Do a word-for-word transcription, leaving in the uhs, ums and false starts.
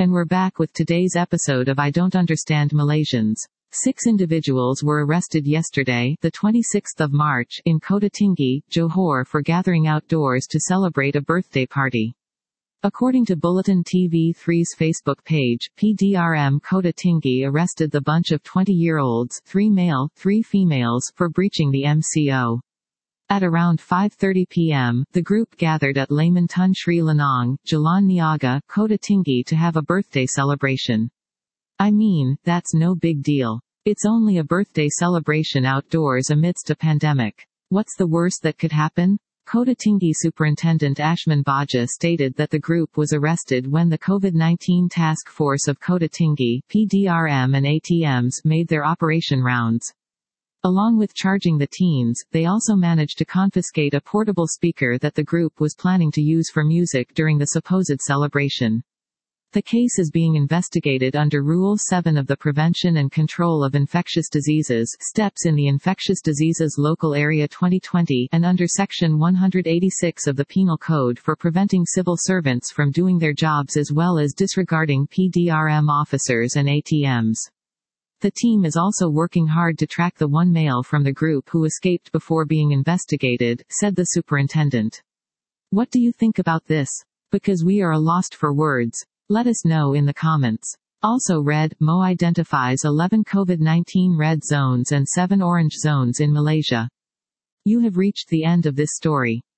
And we're back with today's episode of I Don't Understand Malaysians. Six individuals were arrested yesterday, the twenty-sixth of March, in Kota Tinggi, Johor for gathering outdoors to celebrate a birthday party. According to Bulletin T V three's Facebook page, P D R M Kota Tinggi arrested the bunch of twenty-year-olds, three male, three females, for breaching the M C O. At around five thirty p m, the group gathered at Layman Tun Sri Lanang, Jalan Niaga, Kota Tinggi to have a birthday celebration. I mean, that's no big deal. It's only a birthday celebration outdoors amidst a pandemic. What's the worst that could happen? Kota Tinggi Superintendent Ashman Baja stated that the group was arrested when the COVID nineteen task force of Kota Tinggi, P D R M and A T Ms made their operation rounds. Along with charging the teens, they also managed to confiscate a portable speaker that the group was planning to use for music during the supposed celebration. The case is being investigated under Rule seven of the Prevention and Control of Infectious Diseases Steps in the Infectious Diseases Local Area twenty twenty and under Section one eighty-six of the Penal Code for preventing civil servants from doing their jobs as well as disregarding P D R M officers and A T Ms. The team is also working hard to track the one male from the group who escaped before being investigated, said the superintendent. What do you think about this? Because we are lost for words. Let us know in the comments. Also read, M O identifies eleven COVID nineteen red zones and seven orange zones in Malaysia. You have reached the end of this story.